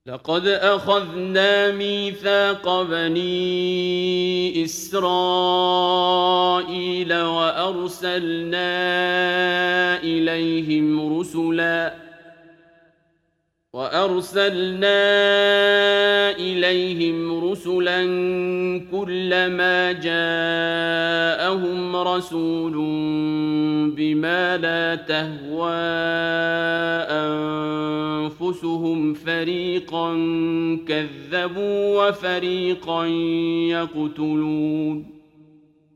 لقد أخذنا ميثاق بني إسرائيل وأرسلنا إليهم رسلا كلما جاءهم رسول بما لا تهوى أنفسهم فريقا كذبوا وفريقا يقتلون